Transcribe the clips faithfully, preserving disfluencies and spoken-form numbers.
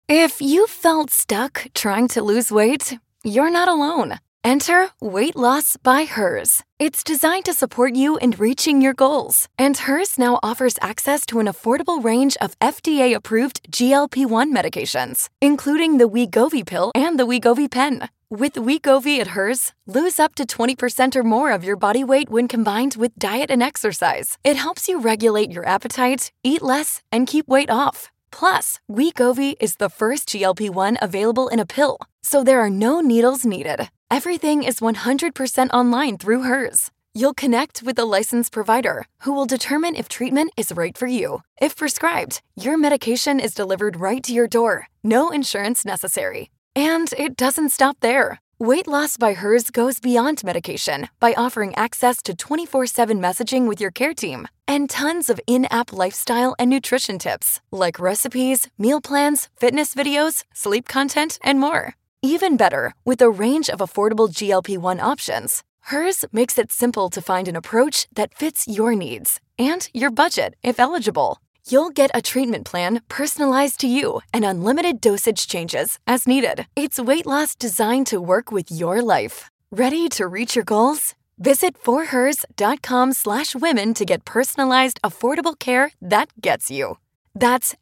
If you felt stuck trying to lose weight, you're not alone. Enter Weight Loss by Hers. It's designed to support you in reaching your goals. And Hers now offers access to an affordable range of F D A-approved G L P one medications, including the Wegovy pill and the Wegovy pen. With Wegovy at Hers, lose up to twenty percent or more of your body weight when combined with diet and exercise. It helps you regulate your appetite, eat less, and keep weight off. Plus, Wegovy is the first G L P one available in a pill, so there are no needles needed. Everything is one hundred percent online through Hers. You'll connect with a licensed provider who will determine if treatment is right for you. If prescribed, your medication is delivered right to your door. No insurance necessary. And it doesn't stop there. Weight Loss by Hers goes beyond medication by offering access to twenty-four seven messaging with your care team and tons of in-app lifestyle and nutrition tips like recipes, meal plans, fitness videos, sleep content, and more. Even better, with a range of affordable G L P one options, Hers makes it simple to find an approach that fits your needs and your budget if eligible. You'll get a treatment plan personalized to you and unlimited dosage changes as needed. It's weight loss designed to work with your life. Ready to reach your goals? Visit forhers.com slash women to get personalized, affordable care that gets you. That's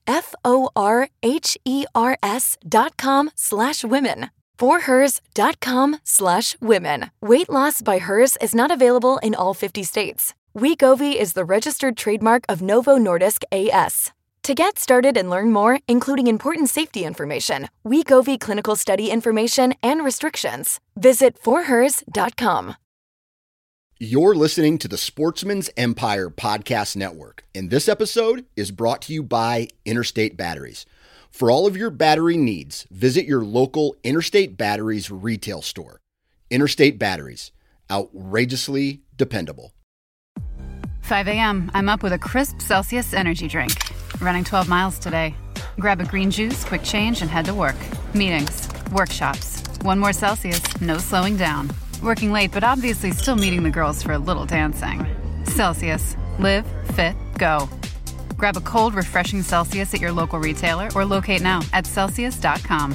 F-O-R-H-E-R-S dot com slash women. forhers.com slash women. Weight Loss by Hers is not available in all fifty states. Wegovy is the registered trademark of Novo Nordisk A S. To get started and learn more, including important safety information, Wegovy clinical study information, and restrictions, visit for hers dot com. You're listening to the Sportsman's Empire Podcast Network, and this episode is brought to you by Interstate Batteries. For all of your battery needs, visit your local Interstate Batteries retail store. Interstate Batteries, outrageously dependable. five a.m., I'm up with a crisp Celsius energy drink. Running twelve miles today. Grab a green juice, quick change, and head to work. Meetings, workshops. One more Celsius, no slowing down. Working late, but obviously still meeting the girls for a little dancing. Celsius. Live, fit, go. Grab a cold, refreshing Celsius at your local retailer or locate now at Celsius dot com.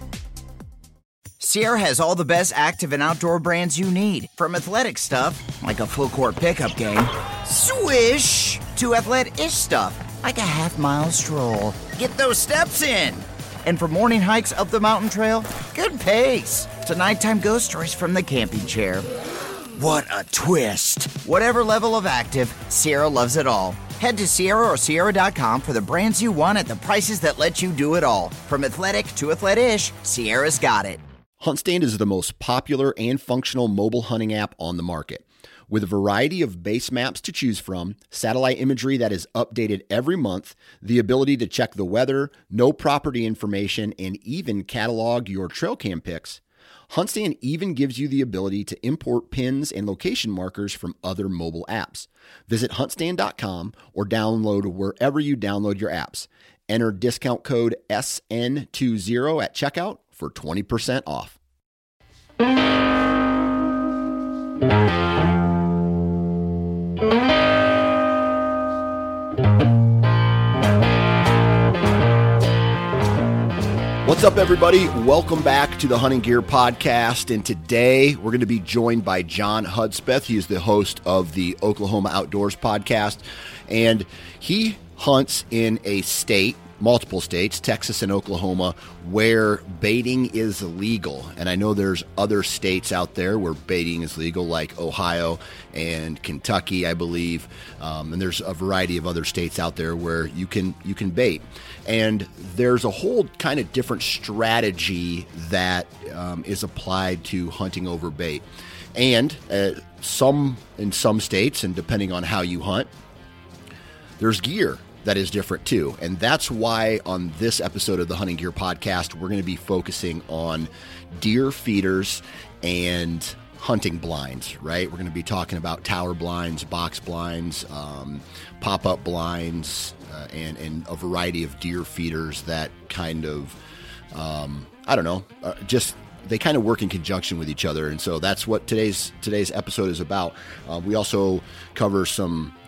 Sierra has all the best active and outdoor brands you need. From athletic stuff, like a full court pickup game, swish, to athletic-ish stuff, like a half-mile stroll. Get those steps in. And for morning hikes up the mountain trail, good pace. To nighttime ghost stories from the camping chair. What a twist. Whatever level of active, Sierra loves it all. Head to Sierra or Sierra dot com for the brands you want at the prices that let you do it all. From athletic to athletic-ish, Sierra's got it. HuntStand is the most popular and functional mobile hunting app on the market. With a variety of base maps to choose from, satellite imagery that is updated every month, the ability to check the weather, know property information, and even catalog your trail cam pics, HuntStand even gives you the ability to import pins and location markers from other mobile apps. Visit hunt stand dot com or download wherever you download your apps. Enter discount code S N twenty at checkout for twenty percent off. What's up, everybody? Welcome back to the Hunting Gear Podcast, and today we're going to be joined by John Hudspeth. He is the host of the Oklahoma Outdoors Podcast, and he hunts in a state, multiple states, Texas and Oklahoma, where baiting is legal. And I know there's other states out there where baiting is legal, like Ohio and Kentucky, I believe. Um, and there's a variety of other states out there where you can you can bait. And there's a whole kind of different strategy that um, is applied to hunting over bait. And uh, some in some states, and depending on how you hunt, there's gear that is different too. And that's why on this episode of the Hunting Gear Podcast, we're going to be focusing on deer feeders and hunting blinds, right? We're going to be talking about tower blinds, box blinds, um, pop-up blinds, uh, and, and a variety of deer feeders that kind of, um, I don't know, uh, just they kind of work in conjunction with each other. And so that's what today's today's episode is about. Uh, we also cover some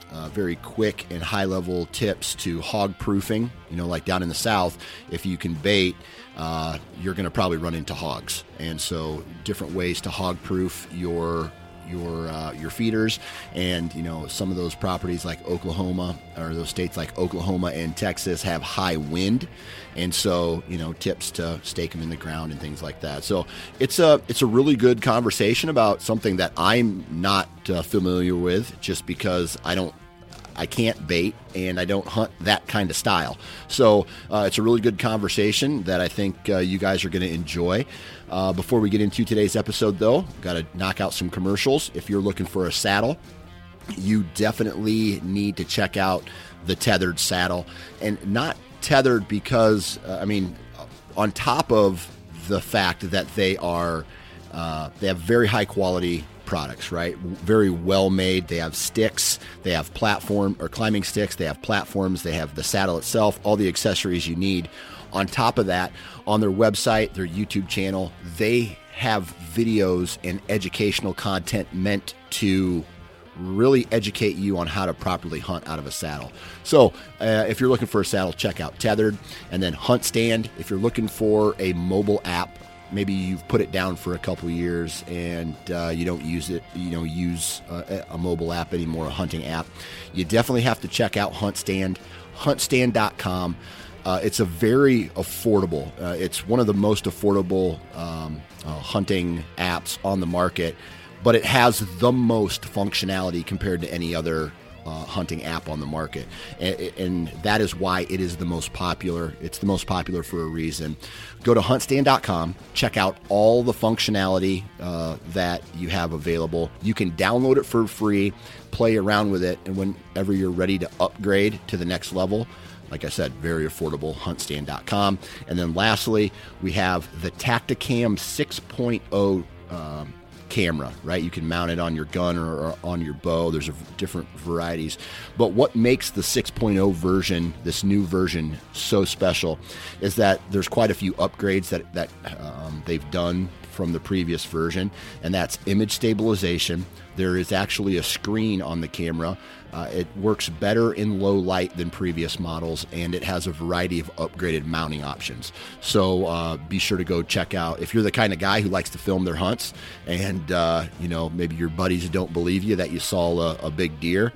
uh, very quick and high-level tips to hog proofing. You know, like down in the South, if you can bait, uh, you're going to probably run into hogs. And so different ways to hog proof your your uh, your feeders. And you know, some of those properties like Oklahoma, or those states like Oklahoma and Texas, have high wind, and so you know, tips to stake them in the ground and things like that. So it's a it's a really good conversation about something that I'm not uh, familiar with, just because I don't I can't bait and I don't hunt that kind of style. So uh, it's a really good conversation that I think uh, you guys are going to enjoy. Uh, before we get into today's episode, though, got to knock out some commercials. If you're looking for a saddle, you definitely need to check out the Tethered saddle. And not tethered because, uh, I mean, on top of the fact that they are, uh, they have very high quality products, right? Very well made. They have sticks, they have platform or climbing sticks, they have platforms, they have the saddle itself, all the accessories you need. On top of that, on their website, their YouTube channel, they have videos and educational content meant to really educate you on how to properly hunt out of a saddle. So uh, if you're looking for a saddle, check out Tethered. And then Hunt Stand, if you're looking for a mobile app, maybe you've put it down for a couple of years and uh, you don't use it, you know, use uh, a mobile app anymore, a hunting app, you definitely have to check out Hunt Stand, hunt stand dot com. Uh, it's a very affordable, uh, it's one of the most affordable um, uh, hunting apps on the market, but it has the most functionality compared to any other Uh, hunting app on the market, and, and that is why it is the most popular. It's the most popular for a reason. Go to hunt stand dot com, check out all the functionality uh, that you have available. You can download it for free, play around with it, and whenever you're ready to upgrade to the next level, like I said, very affordable, hunt stand dot com. And then lastly, we have the Tactacam six point oh um, camera, right? You can mount it on your gun or, or on your bow. There's a, different varieties. But what makes the six point oh version, this new version, so special is that there's quite a few upgrades that, that um, they've done from the previous version, and that's image stabilization. There is actually a screen on the camera. Uh, it works better in low light than previous models, and it has a variety of upgraded mounting options. So uh, be sure to go check out, if you're the kind of guy who likes to film their hunts, and uh, you know, maybe your buddies don't believe you that you saw a, a big deer,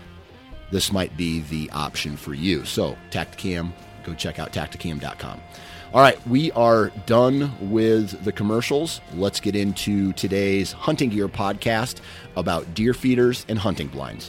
this might be the option for you. So Tactacam, go check out tactacam dot com. All right, we are done with the commercials. Let's get into today's Hunting Gear podcast about deer feeders and hunting blinds.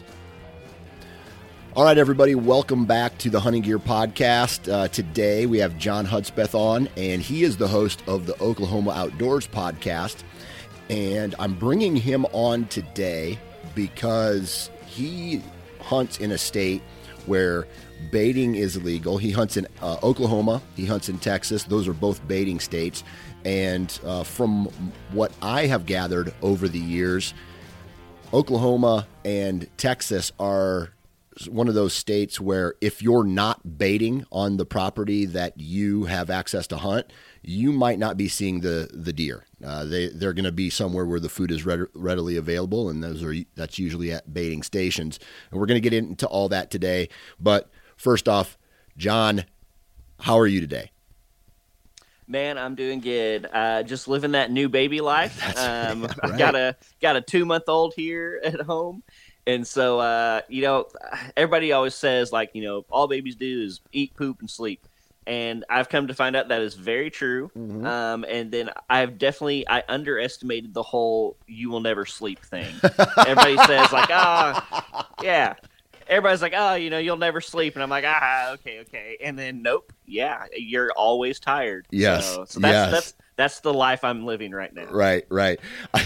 All right, everybody, welcome back to the Hunting Gear podcast. Uh, today we have John Hudspeth on, and he is the host of the Oklahoma Outdoors podcast. And I'm bringing him on today because he hunts in a state where baiting is illegal. He hunts in uh, Oklahoma. He hunts in Texas. Those are both baiting states. And uh, from what I have gathered over the years, Oklahoma and Texas are one of those states where if you're not baiting on the property that you have access to hunt, you might not be seeing the the deer. Uh, they they're going to be somewhere where the food is red, readily available, and those are that's usually at baiting stations. And we're going to get into all that today. But first off, John, how are you today? Man, I'm doing good. Uh, just living that new baby life. Um, right. I've got a got a two month old here at home. And so, uh, you know, everybody always says, like, you know, all babies do is eat, poop, and sleep. And I've come to find out that is very true. Mm-hmm. Um, and then I've definitely, I underestimated the whole you will never sleep thing. Everybody says, like, ah, oh, yeah. Everybody's like, oh, you know, you'll never sleep. And I'm like, ah, okay, okay. And then, nope. Yeah, you're always tired. Yes. So, so that's, yes. that's, that's the life I'm living right now. Right, right.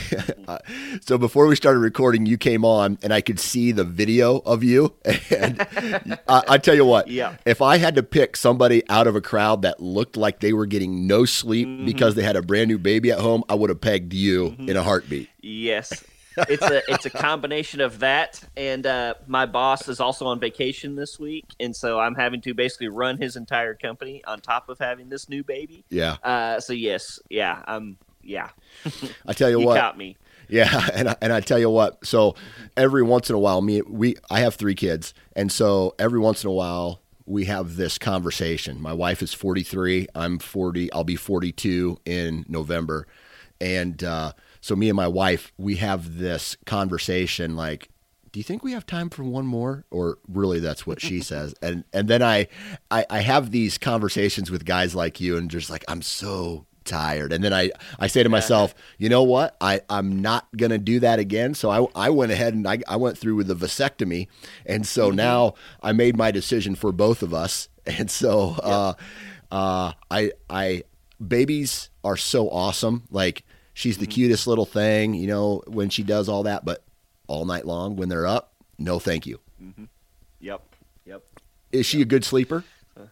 So before we started recording, you came on and I could see the video of you. And I, I tell you what, yeah. If I had to pick somebody out of a crowd that looked like they were getting no sleep mm-hmm. because they had a brand new baby at home, I would have pegged you mm-hmm. in a heartbeat. Yes. It's a it's a combination of that, and uh, my boss is also on vacation this week, and so I'm having to basically run his entire company on top of having this new baby. Yeah. Uh, so yes, yeah, um, yeah. I tell you, you what, got me. Yeah, and I, and I tell you what, so every once in a while, me we I have three kids, and so every once in a while we have this conversation. My wife is forty-three, I'm forty, I'll be forty-two in November, and uh, so me and my wife, we have this conversation like, do you think we have time for one more? Or really, that's what she says. And and then I, I I have these conversations with guys like you, and just like, I'm so tired. And then I, I say to myself, you know what? I, I'm not going to do that again. So I, I went ahead and I, I went through with the vasectomy. And so mm-hmm. now I made my decision for both of us. And so yeah. uh, uh, I, I, babies are so awesome. Like, she's the mm-hmm. cutest little thing, you know, when she does all that, but all night long when they're up, no thank you. Mm-hmm. Yep. Yep. Is she yep. a good sleeper?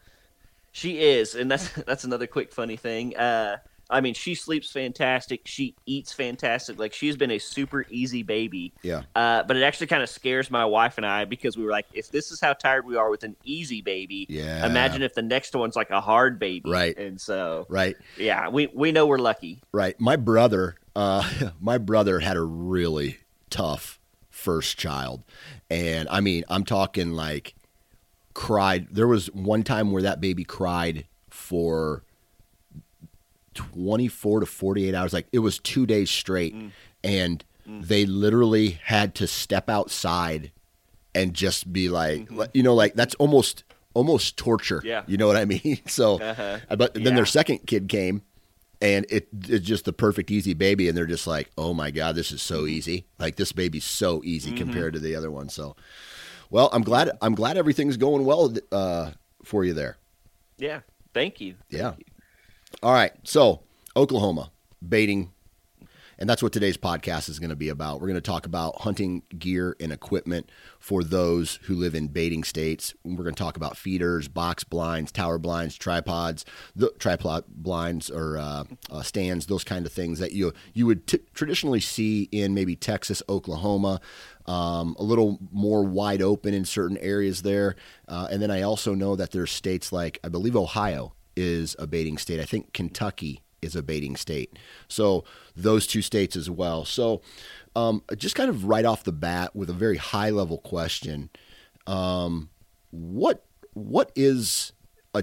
She is, and that's that's another quick funny thing. Uh, I mean, she sleeps fantastic. She eats fantastic. Like, she's been a super easy baby. Yeah. Uh, but it actually kind of scares my wife and I, because we were like, if this is how tired we are with an easy baby, yeah. imagine if the next one's like a hard baby. Right. And so, right. Yeah, we we know we're lucky. Right. My brother, uh, my brother had a really tough first child, and I mean, I'm talking like. Cried. There was one time where that baby cried for twenty-four to forty-eight hours. Like, it was two days straight. Mm. And mm. they literally had to step outside and just be like, mm-hmm. you know, like that's almost, almost torture. Yeah. You know what I mean? So, uh-huh. but then yeah. their second kid came, and it, it's just the perfect easy baby. And they're just like, oh my God, this is so easy. Like, this baby's so easy mm-hmm. compared to the other one. So, well, I'm glad. I'm glad everything's going well uh, for you there. Yeah, thank you. Thank yeah. you. All right. So, Oklahoma baiting, and that's what today's podcast is going to be about. We're going to talk about hunting gear and equipment for those who live in baiting states. We're going to talk about feeders, box blinds, tower blinds, tripods, the tripod blinds or uh, uh, stands, those kind of things that you you would t- traditionally see in maybe Texas, Oklahoma. Um, a little more wide open in certain areas there. Uh, and then I also know that there's states like, I believe Ohio is a baiting state. I think Kentucky is a baiting state. So those two states as well. So um, just kind of right off the bat with a very high level question, um, what what is a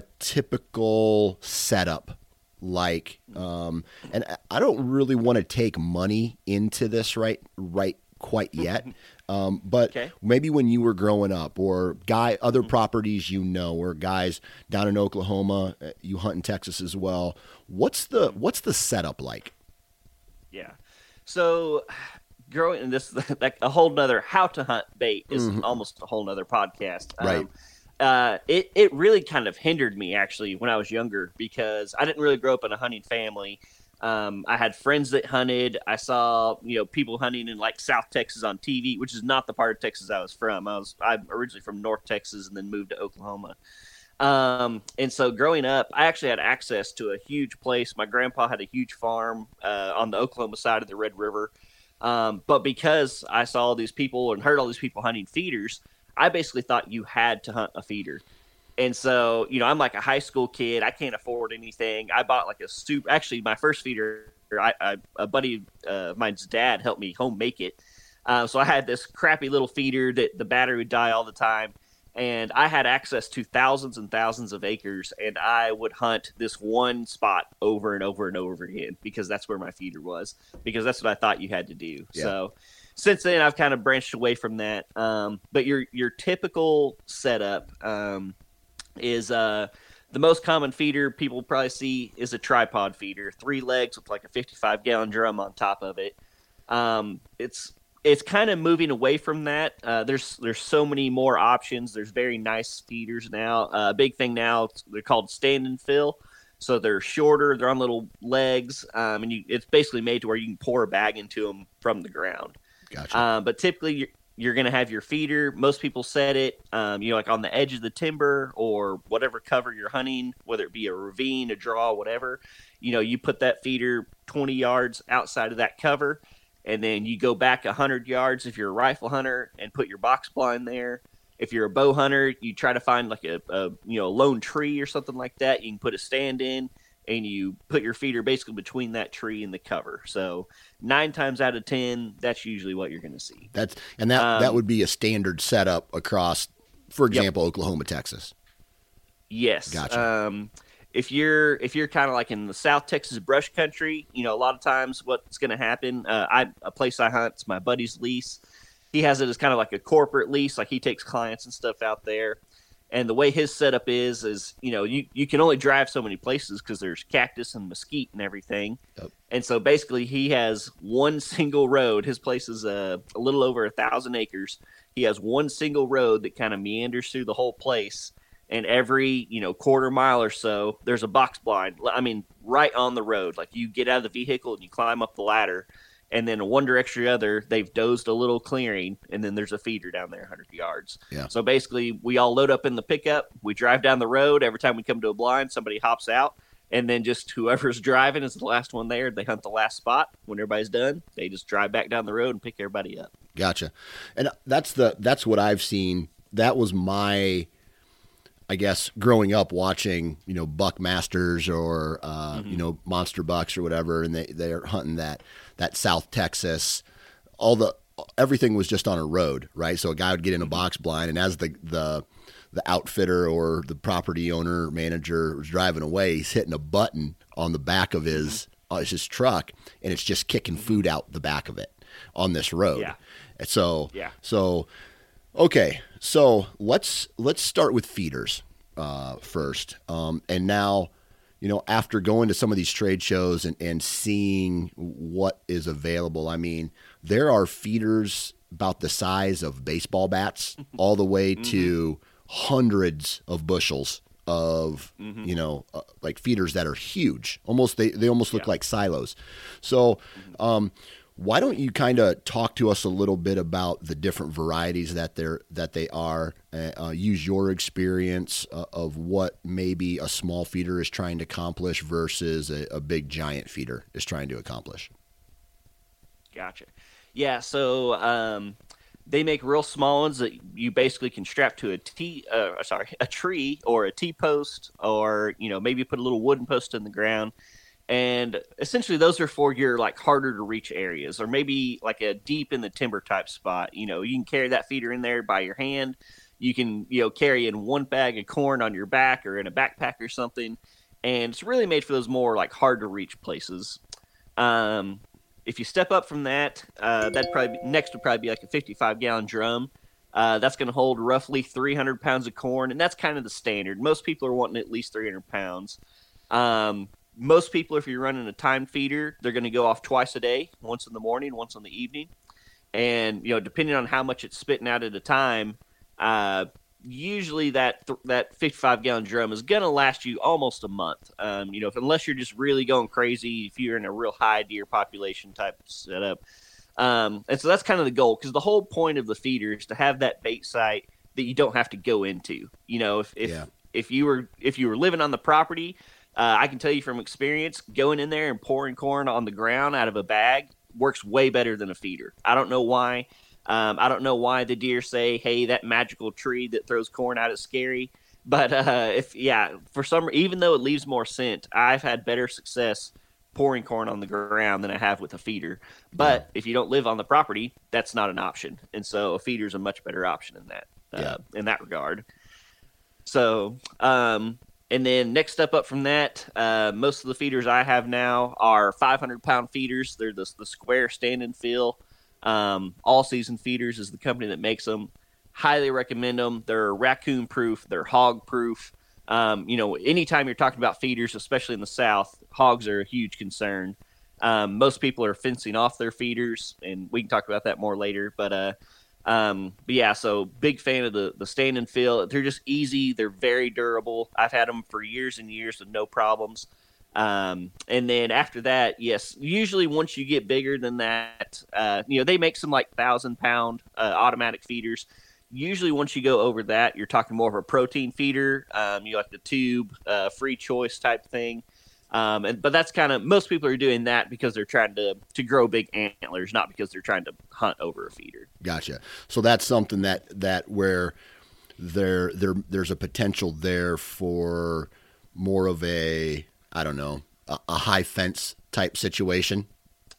typical setup like? Um, and I don't really want to take money into this right right quite yet. Um, but okay. maybe when you were growing up, or guy, other mm-hmm. properties you know, or guys down in Oklahoma, you hunt in Texas as well. What's the what's the setup like? Yeah, so growing in this, like a whole nother how to hunt bait is mm-hmm. almost a whole nother podcast. Right. Um, uh, it it really kind of hindered me actually when I was younger, because I didn't really grow up in a hunting family. Um, I had friends that hunted. I saw, you know, people hunting in like South Texas on T V, which is not the part of Texas I was from. I was I'm originally from North Texas and then moved to Oklahoma. Um, and so growing up, I actually had access to a huge place. My grandpa had a huge farm uh, on the Oklahoma side of the Red River. Um, but because I saw all these people and heard all these people hunting feeders, I basically thought you had to hunt a feeder. And so, you know, I'm like a high school kid. I can't afford anything. I bought like a super, actually my first feeder, I, I, a buddy of uh, mine's dad helped me home make it. Uh, so I had this crappy little feeder that the battery would die all the time. And I had access to thousands and thousands of acres, and I would hunt this one spot over and over and over again, because that's where my feeder was, because that's what I thought you had to do. Yeah. So since then, I've kind of branched away from that. Um, but your your typical setup um, is uh, the most common feeder people probably see is a tripod feeder, three legs with like a fifty-five gallon drum on top of it. Um, it's It's kind of moving away from that. Uh, there's there's so many more options. There's very nice feeders now. A uh, big thing now, they're called stand and fill. So they're shorter. They're on little legs, um, and you, it's basically made to where you can pour a bag into them from the ground. Gotcha. Uh, but typically, you're, you're going to have your feeder. Most people set it, um, you know, like on the edge of the timber or whatever cover you're hunting, whether it be a ravine, a draw, whatever. You know, you put that feeder twenty yards outside of that cover. And then you go back one hundred yards if you're a rifle hunter and put your box blind there. If you're a bow hunter, you try to find like a, a you know lone tree or something like that. You can put a stand in, and you put your feeder basically between that tree and the cover. So nine times out of ten, that's usually what you're going to see. That's and that Um, that would be a standard setup across, for example, Yep. Oklahoma, Texas. Yes. Gotcha. Um, if you're if you're kind of like in the South Texas brush country, you know, a lot of times what's going to happen. Uh, I a place I hunt, it's my buddy's lease. He has it as kind of like a corporate lease, like he takes clients and stuff out there. And the way his setup is, is, you know, you, you can only drive so many places because there's cactus and mesquite and everything. Yep. And so basically he has one single road. His place is a, a little over a thousand acres. He has one single road that kind of meanders through the whole place. And every, you know, quarter mile or so, there's a box blind. I mean, right on the road. Like you get out of the vehicle and you climb up the ladder. And then in one direction or the other, they've dozed a little clearing, and then there's a feeder down there one hundred yards. Yeah. So basically, we all load up in the pickup. We drive down the road. Every time we come to a blind, somebody hops out, and then just whoever's driving is the last one there. They hunt the last spot. When everybody's done, they just drive back down the road and pick everybody up. Gotcha. And that's the that's what I've seen. That was my, I guess, growing up watching, you know, buck masters or, uh, Mm-hmm. you know, monster bucks or whatever. And they, they're hunting that, that South Texas, all the, everything was just on a road, right? So a guy would get in a box blind, and as the, the, the outfitter or the property owner manager was driving away, he's hitting a button on the back of his, uh, his truck, and it's just kicking food out the back of it on this road. Yeah. So, Yeah. so, okay. So let's, let's start with feeders, uh, first. Um, and now, you know, after going to some of these trade shows and, and seeing what is available, I mean, there are feeders about the size of baseball bats all the way Mm-hmm. to hundreds of bushels of, Mm-hmm. you know, uh, like feeders that are huge. Almost, they, they almost look Yeah. like silos. So, um, why don't you kind of talk to us a little bit about the different varieties that they're that they are? Uh, uh, use your experience uh, of what maybe a small feeder is trying to accomplish versus a, a big giant feeder is trying to accomplish. Gotcha. Yeah, so um, they make real small ones that you basically can strap to a T, uh, sorry, a tree or a T-post, or, you know, maybe put a little wooden post in the ground. And essentially those are for your like harder to reach areas, or maybe like a deep in the timber type spot. You know, you can carry that feeder in there by your hand. You can, you know, carry in one bag of corn on your back or in a backpack or something. And it's really made for those more like hard to reach places. Um, if you step up from that, uh, that'd probably be, next would probably be like a fifty-five gallon drum. Uh, that's going to hold roughly three hundred pounds of corn. And that's kind of the standard. Most people are wanting at least three hundred pounds. Um, Most people, if you're running a timed feeder, they're going to go off twice a day, once in the morning, once in the evening. And, you know, depending on how much it's spitting out at a time, uh, usually that th- that fifty-five gallon drum is going to last you almost a month. Um, you know, if, unless you're just really going crazy, if you're in a real high deer population type setup. Um, and so that's kind of the goal, because the whole point of the feeder is to have that bait site that you don't have to go into. You know, if if, Yeah. if you were if you were living on the property, Uh, I can tell you from experience, going in there and pouring corn on the ground out of a bag works way better than a feeder. I don't know why. Um, I don't know why the deer say, hey, that magical tree that throws corn out is scary. But uh, if, yeah, for some, even though it leaves more scent, I've had better success pouring corn on the ground than I have with a feeder. But Yeah. if you don't live on the property, that's not an option. And so a feeder is a much better option in that, uh, Yeah. in that regard. So, um, and then next step up from that, uh, most of the feeders I have now are five hundred pound feeders. They're the, the square stand and fill. Um, All Season Feeders is the company that makes them. Highly recommend them. They're raccoon proof. They're hog proof. Um, you know, anytime you're talking about feeders, especially in the South, hogs are a huge concern. Um, most people are fencing off their feeders, and we can talk about that more later. But, uh, um, but yeah, so big fan of the, the stand and fill. They're just easy. They're very durable. I've had them for years and years with no problems. Um, and then after that, yes, usually once you get bigger than that, uh, you know, they make some like thousand pound, uh, automatic feeders. Usually once you go over that, you're talking more of a protein feeder. Um, you like the tube, uh, free choice type thing. Um, and, but that's kind of, most people are doing that because they're trying to, to grow big antlers, not because they're trying to hunt over a feeder. Gotcha. So that's something that, that where there, there, there's a potential there for more of a, I don't know, a, a high fence type situation?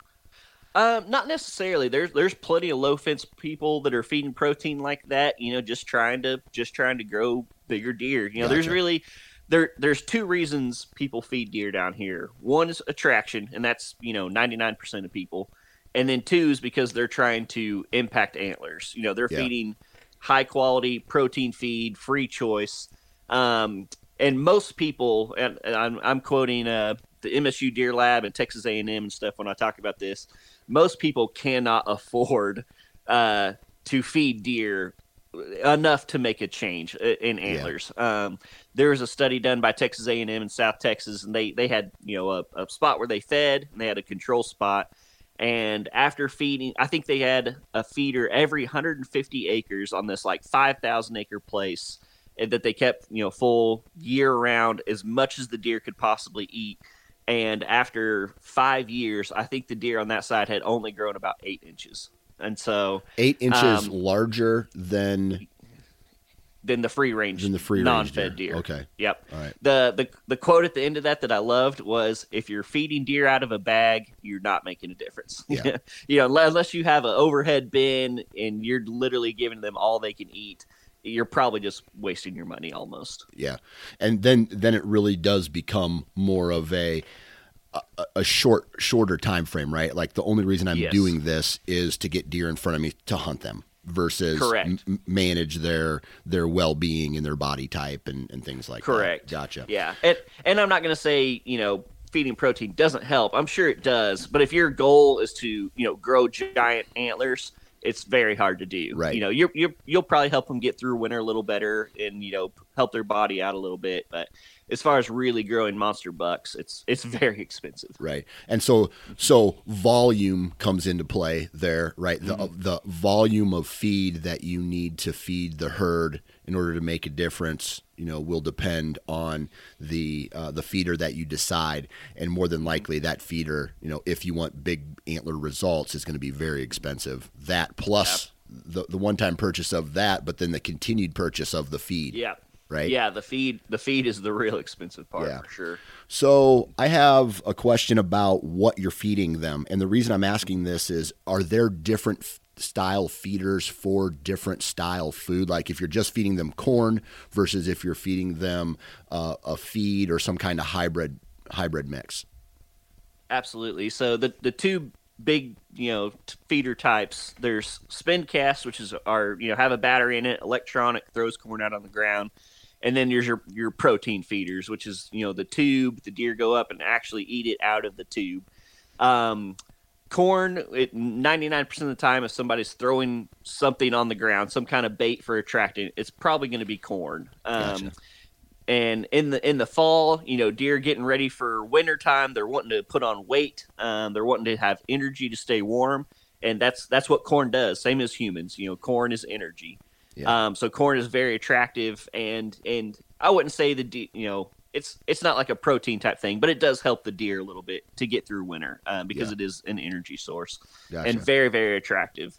Um, not necessarily. There's there's plenty of low fence people that are feeding protein like that. You know, just trying to just trying to grow bigger deer. You know, Gotcha. there's really there there's two reasons people feed deer down here. One is attraction, and that's you know ninety-nine percent of people, and then two is because they're trying to impact antlers. You know, they're Yeah. feeding high quality protein feed, free choice. Um, and most people, and, and I'm I'm quoting uh, the M S U Deer Lab and Texas A and M and stuff when I talk about this. Most people cannot afford uh, to feed deer enough to make a change in antlers. Yeah. Um, there was a study done by Texas A and M in South Texas, and they, they had you know a, a spot where they fed, and they had a control spot. And after feeding, I think they had a feeder every one hundred fifty acres on this like five thousand acre place that they kept you know full year round, as much as the deer could possibly eat. And after five years, I think the deer on that side had only grown about eight inches. And so eight inches um, larger than than the free range, than the free non-fed deer. deer. Okay. Yep. All right. The, the the quote at the end of that that I loved was, "If you're feeding deer out of a bag, you're not making a difference." Yeah. You know, unless you have an overhead bin and you're literally giving them all they can eat, you're probably just wasting your money almost. Yeah. And then then it really does become more of a a, a short shorter time frame, right? Like the only reason I'm Yes. doing this is to get deer in front of me to hunt them versus Correct. m- manage their their well-being and their body type and, and things like Correct. that. Gotcha. Yeah. And, and I'm not going to say, you know, feeding protein doesn't help. I'm sure it does. But if your goal is to, you know, grow giant antlers, it's very hard to do. Right. You know, you're, you're, you'll probably help them get through winter a little better and, you know, help their body out a little bit. But as far as really growing monster bucks, it's it's very expensive. Right. And so so volume comes into play there, right? The Mm-hmm. the volume of feed that you need to feed the herd in order to make a difference, you know, will depend on the uh, the feeder that you decide, and more than likely that feeder, you know, if you want big antler results, is going to be very expensive. That plus yep. the the one-time purchase of that, but then the continued purchase of the feed. Yeah. Right. Yeah, the feed the feed is the real expensive part Yeah. for sure. So I have a question about what you're feeding them. And the reason I'm asking this is, are there different f- style feeders for different style food? Like if you're just feeding them corn versus if you're feeding them uh, a feed or some kind of hybrid hybrid mix. Absolutely. So the the two big, you know, t- feeder types, there's spin cast, which is our, you know, have a battery in it, electronic, throws corn out on the ground. And then there's your, your protein feeders, which is, you know, the tube, the deer go up and actually eat it out of the tube. Um, corn, it, ninety-nine percent of the time, if somebody's throwing something on the ground, some kind of bait for attracting, it's probably going to be corn. Um, Gotcha. And in the in the fall, you know, deer getting ready for wintertime, they're wanting to put on weight. Um, they're wanting to have energy to stay warm. And that's that's what corn does, same as humans. You know, corn is energy. Yeah. Um, so corn is very attractive, and and I wouldn't say the de- you know it's it's not like a protein type thing, but it does help the deer a little bit to get through winter uh, because Yeah. it is an energy source Gotcha. and very very attractive.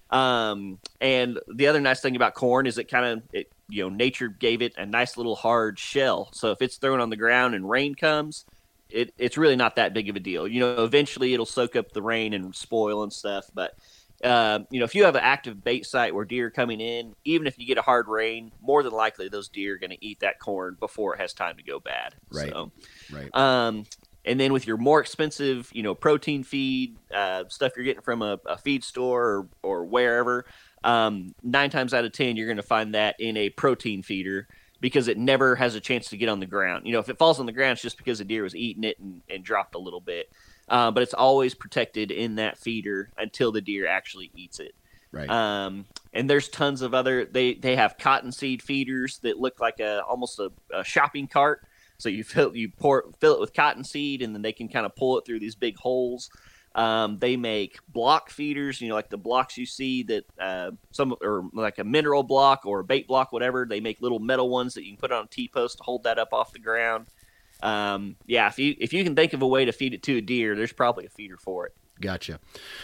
Um, and the other nice thing about corn is it kind of it you know nature gave it a nice little hard shell, so if it's thrown on the ground and rain comes, it it's really not that big of a deal. You know, eventually it'll soak up the rain and spoil and stuff, but Uh, you know, if you have an active bait site where deer are coming in, even if you get a hard rain, more than likely those deer are going to eat that corn before it has time to go bad. Right. So, Right. um, and then with your more expensive, you know, protein feed, uh, stuff you're getting from a, a feed store or, or wherever, um, nine times out of ten, you're going to find that in a protein feeder because it never has a chance to get on the ground. You know, if it falls on the ground, it's just because the deer was eating it and, and dropped a little bit. Uh, but it's always protected in that feeder until the deer actually eats it. Right. Um, and there's tons of other. They they have cottonseed feeders that look like a almost a, a shopping cart. So you fill you pour fill it with cottonseed, and then they can kind of pull it through these big holes. Um, they make block feeders, you know, like the blocks you see that uh, some or like a mineral block or a bait block, whatever. They make little metal ones that you can put on a T-post to hold that up off the ground. Um, yeah, if you if you can think of a way to feed it to a deer, there's probably a feeder for it. Gotcha.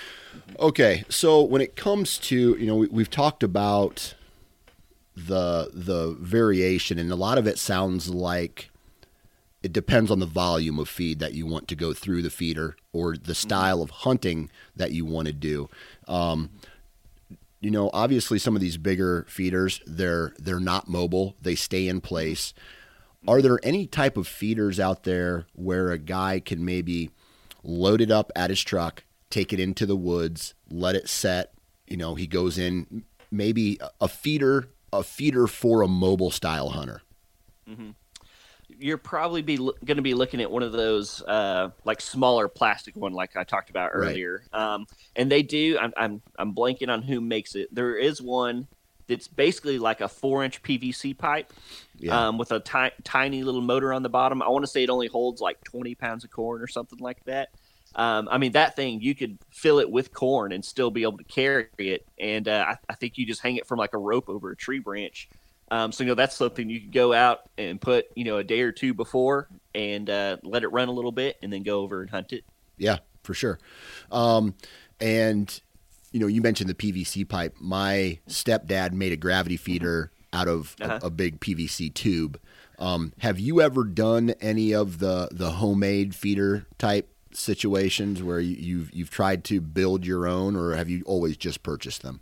Okay, so when it comes to, you know, we, we've talked about the the variation, and a lot of it sounds like it depends on the volume of feed that you want to go through the feeder or the style of hunting that you want to do. Um, you know, obviously some of these bigger feeders, they're they're not mobile. They stay in place. Are there any type of feeders out there where a guy can maybe load it up at his truck, take it into the woods, let it set, you know, he goes in, maybe a feeder, a feeder for a mobile style hunter? Mm-hmm. You're probably be lo- going to be looking at one of those uh, like smaller plastic one, like I talked about earlier. Right. Um, and they do. I'm, I'm I'm blanking on who makes it. There is one that's basically like a four inch P V C pipe, yeah. um, with a ti- tiny little motor on the bottom. I want to say it only holds like twenty pounds of corn or something like that. Um, I mean, that thing, you could fill it with corn and still be able to carry it. And uh, I, I think you just hang it from like a rope over a tree branch. Um, so, you know, that's something you could go out and put, you know, a day or two before and uh, let it run a little bit and then go over and hunt it. Yeah, for sure. Um, and, you know, you mentioned the P V C pipe. My stepdad made a gravity feeder out of uh-huh. a, a big P V C tube. Um, have you ever done any of the, the homemade feeder type situations where you, you've you've tried to build your own, or have you always just purchased them?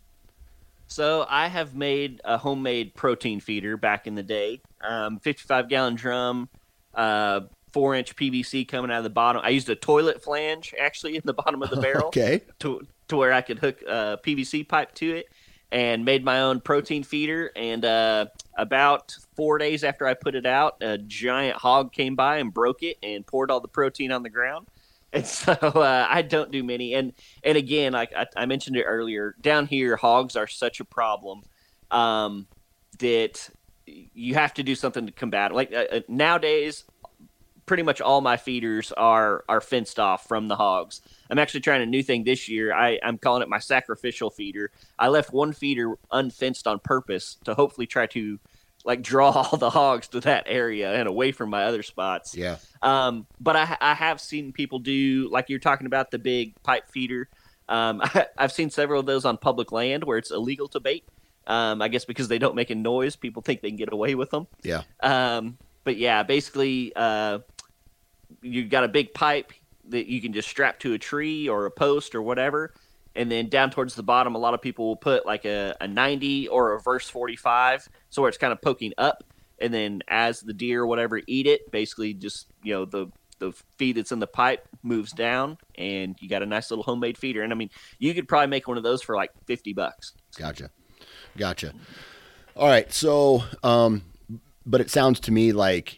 So I have made a homemade protein feeder back in the day, um, fifty-five gallon drum, uh, four inch P V C coming out of the bottom. I used a toilet flange actually in the bottom of the barrel, okay, to to where I could hook a P V C pipe to it, and made my own protein feeder. And uh, about four days after I put it out, a giant hog came by and broke it and poured all the protein on the ground. And so uh, I don't do many. And and again, like I, I mentioned it earlier, down here, hogs are such a problem um, that you have to do something to combat it. Like uh, nowadays, pretty much all my feeders are are fenced off from the hogs. I'm actually trying a new thing this year. I, I'm calling it my sacrificial feeder. I left one feeder unfenced on purpose to hopefully try to like draw all the hogs to that area and away from my other spots. Yeah. Um, but I, I have seen people do, like you're talking about, the big pipe feeder. Um, I, I've seen several of those on public land where it's illegal to bait. Um, I guess because they don't make a noise, people think they can get away with them. Yeah. Um, but yeah, basically, uh, you've got a big pipe that you can just strap to a tree or a post or whatever. And then down towards the bottom, a lot of people will put like a, a ninety or a reverse forty-five, so where it's kind of poking up. And then as the deer or whatever eat it, basically just, you know, the, the feed that's in the pipe moves down, and you got a nice little homemade feeder. And I mean, you could probably make one of those for like fifty bucks. Gotcha. Gotcha. All right. So, um, but it sounds to me like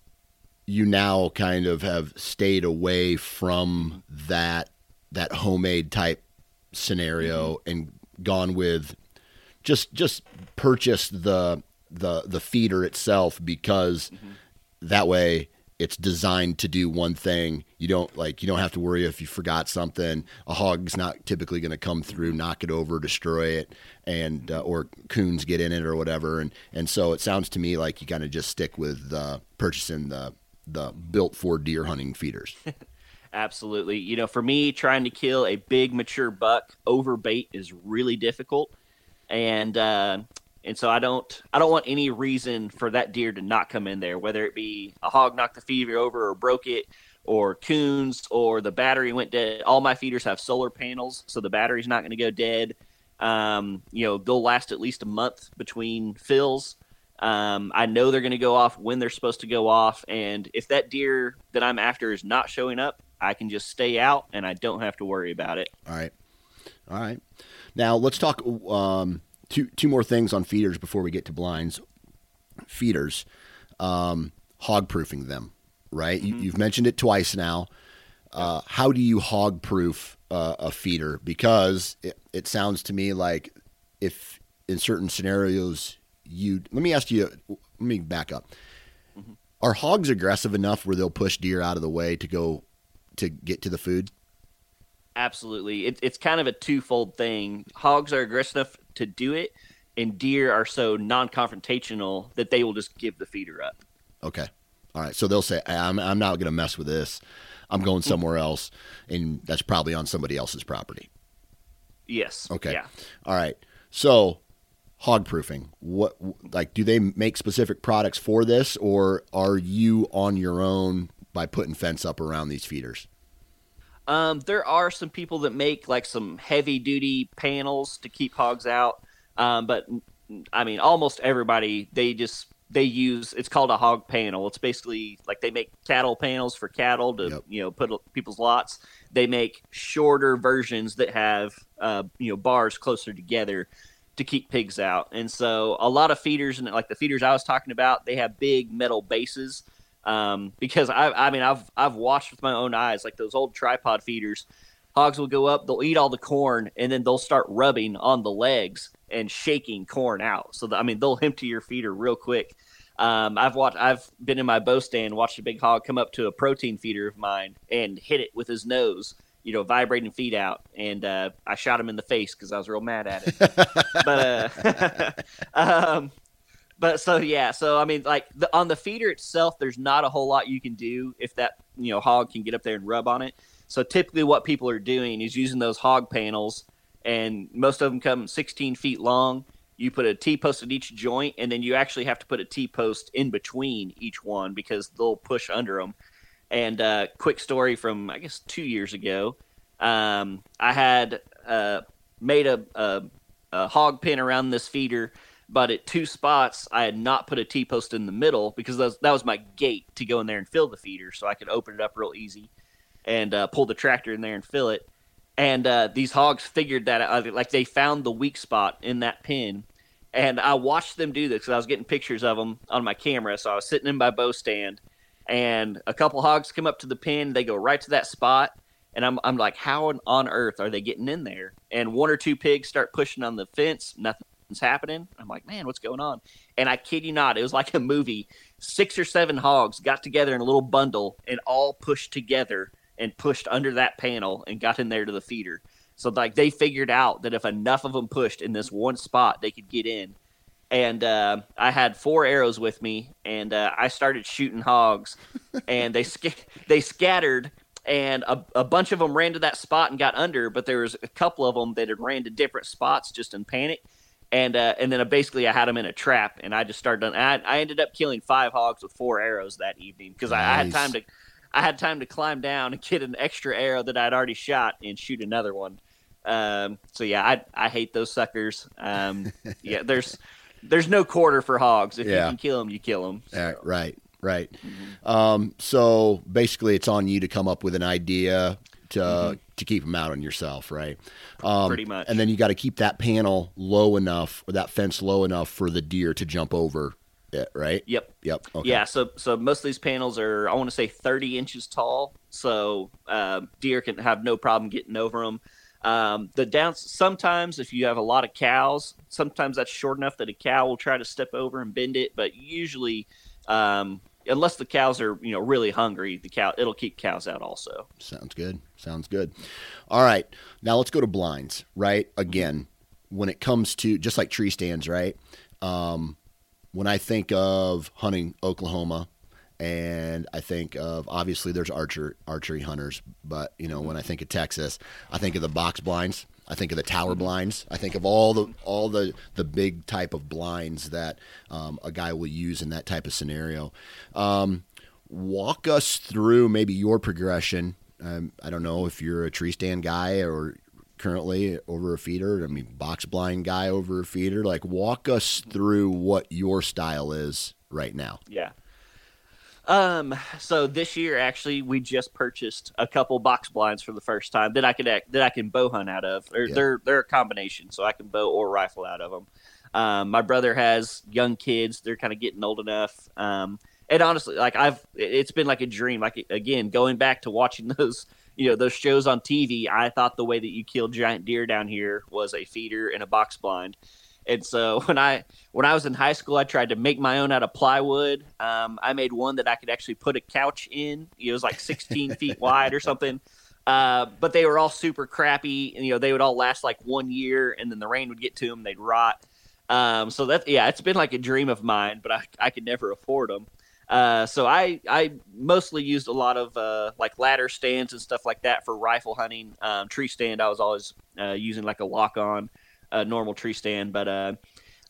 you now kind of have stayed away from that, that homemade type scenario mm-hmm. and gone with just just purchase the the the feeder itself, because mm-hmm. that way it's designed to do one thing. You don't like you don't have to worry if you forgot something. A hog's not typically going to come through, knock it over, destroy it, and uh, or coons get in it or whatever. And and so it sounds to me like you kind of just stick with uh, purchasing the the built for deer hunting feeders. Absolutely. You know, for me, trying to kill a big mature buck over bait is really difficult. And uh, and so I don't I don't want any reason for that deer to not come in there, whether it be a hog knocked the feeder over or broke it, or coons, or the battery went dead. All my feeders have solar panels, so the battery's not going to go dead. Um, you know, they'll last at least a month between fills. Um, I know they're going to go off when they're supposed to go off. And if that deer that I'm after is not showing up, I can just stay out and I don't have to worry about it. All right. All right. Now let's talk um, two two more things on feeders before we get to blinds. Feeders, um, hog proofing them, right? Mm-hmm. You, you've mentioned it twice now. Uh, how do you hog proof uh, a feeder? Because it, it sounds to me like if in certain scenarios you, let me ask you, let me back up. Mm-hmm. Are hogs aggressive enough where they'll push deer out of the way to go to get to the food? Absolutely. It, it's kind of a twofold thing. Hogs are aggressive enough to do it, and deer are so non-confrontational that they will just give the feeder up. Okay. All right. So they'll say, I'm, I'm not going to mess with this. I'm going somewhere else, and that's probably on somebody else's property. Yes. Okay. Yeah. All right. So hog proofing. What, like, do they make specific products for this, or are you on your own by putting fence up around these feeders? Um, there are some people that make like some heavy duty panels to keep hogs out. Um, but I mean, almost everybody, they just, they use, it's called a hog panel. It's basically like they make cattle panels for cattle to, yep. you know, put people's lots. They make shorter versions that have, uh, you know, bars closer together to keep pigs out. And so a lot of feeders, and like the feeders I was talking about, they have big metal bases. Um, because I, I mean, I've, I've watched with my own eyes, like those old tripod feeders, hogs will go up, they'll eat all the corn, and then they'll start rubbing on the legs and shaking corn out. So, the, I mean, they'll empty your feeder real quick. Um, I've watched, I've been in my bow stand, watched a big hog come up to a protein feeder of mine and hit it with his nose, you know, vibrating feed out. And, uh, I shot him in the face cause I was real mad at it. but, uh, um, But so, yeah, so, I mean, like, the, on the feeder itself, there's not a whole lot you can do if that, you know, hog can get up there and rub on it. So typically what people are doing is using those hog panels, and most of them come sixteen feet long. You put a T-post at each joint, and then you actually have to put a T-post in between each one because they'll push under them. And uh, quick story from, I guess, two years ago, um, I had uh, made a, a, a hog pen around this feeder, but at two spots, I had not put a T-post in the middle because that was, that was my gate to go in there and fill the feeder, so I could open it up real easy and uh, pull the tractor in there and fill it. And uh, these hogs figured that out. Like, they found the weak spot in that pen, and I watched them do this because I was getting pictures of them on my camera. So I was sitting in my bow stand, and a couple hogs come up to the pen. They go right to that spot, and I'm I'm like, how on earth are they getting in there? And one or two pigs start pushing on the fence. Nothing. Happening. I'm like, man, what's going on? And I kid you not, it was like a movie. Six or seven hogs got together in a little bundle and all pushed together and pushed under that panel and got in there to the feeder. So like they figured out that if enough of them pushed in this one spot, they could get in. And uh, I had four arrows with me, and uh, I started shooting hogs, and they sc- they scattered. And a, a bunch of them ran to that spot and got under, but there was a couple of them that had ran to different spots just in panic. And uh, and then basically I had them in a trap, and I just started. I, I ended up killing five hogs with four arrows that evening because nice. I, I had time to, I had time to climb down and get an extra arrow that I'd already shot and shoot another one. Um, so yeah, I I hate those suckers. Um, yeah, there's there's no quarter for hogs. If yeah. you can kill them, you kill them. So. Uh, right, right. Mm-hmm. Um, so basically, it's on you to come up with an idea to mm-hmm. to keep them out on yourself, right? Um, Pretty much. And then you got to keep that panel low enough, or that fence low enough for the deer to jump over it, right? Yep. Yep. Okay. Yeah. So so most of these panels are, I want to say, thirty inches tall, so uh, deer can have no problem getting over them. Um, the downs sometimes if you have a lot of cows, sometimes that's short enough that a cow will try to step over and bend it, but usually. Um, Unless the cows are, you know, really hungry, the cow it'll keep cows out also. Sounds good. Sounds good. All right. Now let's go to blinds, right? Again, when it comes to just like tree stands, right? Um, when I think of hunting Oklahoma, and I think of, obviously there's archer archery hunters, but you know, when I think of Texas, I think of the box blinds. I think of the tower blinds. I think of all the all the, the big type of blinds that um, a guy will use in that type of scenario. Um, walk us through maybe your progression. Um, I don't know if you're a tree stand guy or currently over a feeder. I mean, box blind guy over a feeder. Like, walk us through what your style is right now. Yeah. Um, so this year, actually, we just purchased a couple box blinds for the first time that I could that I can bow hunt out of. They're, yeah. they're, they're a combination, so I can bow or rifle out of them. Um, my brother has young kids. They're kind of getting old enough. Um, and honestly, like I've, it's been like a dream. Like, again, going back to watching those, you know, those shows on T V, I thought the way that you killed giant deer down here was a feeder and a box blind. And so when I when I was in high school, I tried to make my own out of plywood. Um, I made one that I could actually put a couch in. It was like sixteen feet wide or something. Uh, but they were all super crappy. And, you know, they would all last like one year, and then the rain would get to them. They'd rot. Um, so that yeah, it's been like a dream of mine, but I I could never afford them. Uh, so I I mostly used a lot of uh, like ladder stands and stuff like that for rifle hunting. Um, tree stand, I was always uh, using like a lock on. A normal tree stand, but uh,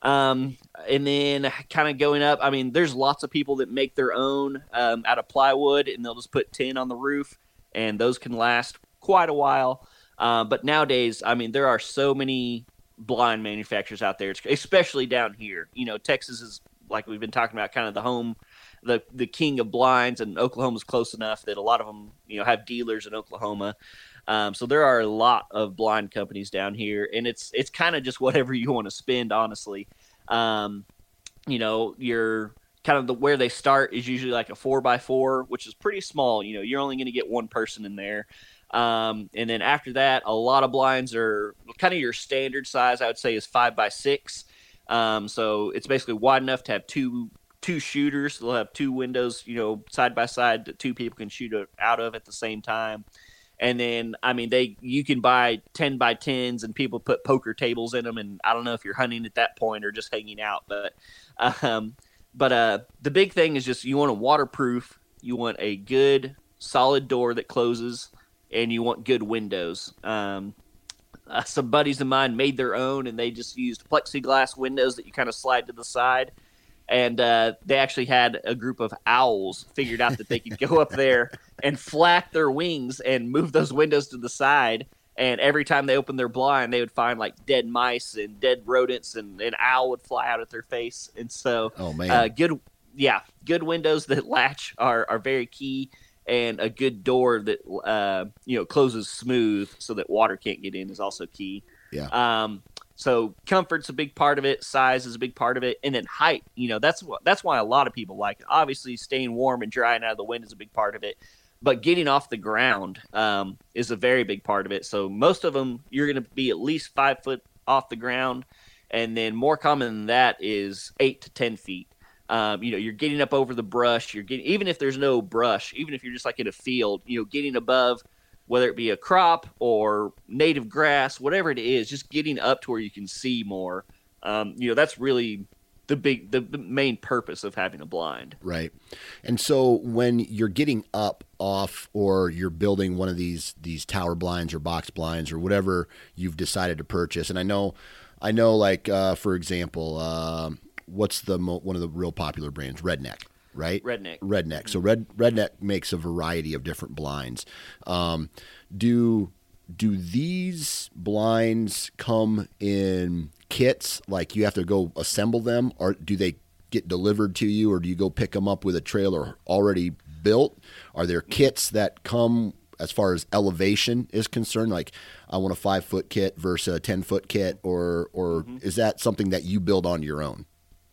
Um, and then kind of going up, I mean, there's lots of people that make their own um, out of plywood, and they'll just put tin on the roof, and those can last quite a while. Uh, but nowadays, I mean, there are so many blind manufacturers out there, especially down here. You know, Texas is, like we've been talking about, kind of the home, the the king of blinds, and Oklahoma's close enough that a lot of them, you know, have dealers in Oklahoma. Um, so there are a lot of blind companies down here, and it's it's kind of just whatever you want to spend, honestly. Um, you know, you're kind of the where they start is usually like a four by four, which is pretty small. You know, you're only going to get one person in there. Um, and then after that, a lot of blinds are kind of your standard size, I would say, is five by six. Um, so it's basically wide enough to have two two shooters. They'll have two windows, you know, side by side that two people can shoot out of at the same time. And then, I mean, they you can buy ten by tens, and people put poker tables in them. And I don't know if you're hunting at that point or just hanging out, but um, but uh, the big thing is just you want a waterproof. You want a good solid door that closes. And you want good windows. Um, uh, some buddies of mine made their own, and they just used plexiglass windows that you kind of slide to the side. And uh, they actually had a group of owls figured out that they could go up there and flap their wings and move those windows to the side. And every time they opened their blind, they would find like dead mice and dead rodents, and an owl would fly out at their face. And so, oh man, uh, good, yeah, good windows that latch are are very key. And a good door that uh, you know closes smooth so that water can't get in is also key. Yeah. Um. So comfort's a big part of it. Size is a big part of it, and then height. You know, that's what that's why a lot of people like it. Obviously, staying warm and drying out of the wind is a big part of it, but getting off the ground um, is a very big part of it. So most of them, you're going to be at least five foot off the ground, and then more common than that is eight to ten feet. Um, you know, you're getting up over the brush. You're getting, even if there's no brush, even if you're just like in a field, you know, getting above, whether it be a crop or native grass, whatever it is, just getting up to where you can see more. Um, you know, that's really the big, the, the main purpose of having a blind. Right. And so when you're getting up off, or you're building one of these, these tower blinds or box blinds or whatever you've decided to purchase. And I know, I know, like, uh, for example, um, what's the mo- one of the real popular brands? Redneck, right? Redneck. Redneck. So Red Redneck makes a variety of different blinds. Um, do do these blinds come in kits? Like you have to go assemble them, or do they get delivered to you, or do you go pick them up with a trailer already built? Are there kits that come as far as elevation is concerned? Like I want a five foot kit versus a ten foot kit, or or mm-hmm. is that something that you build on your own?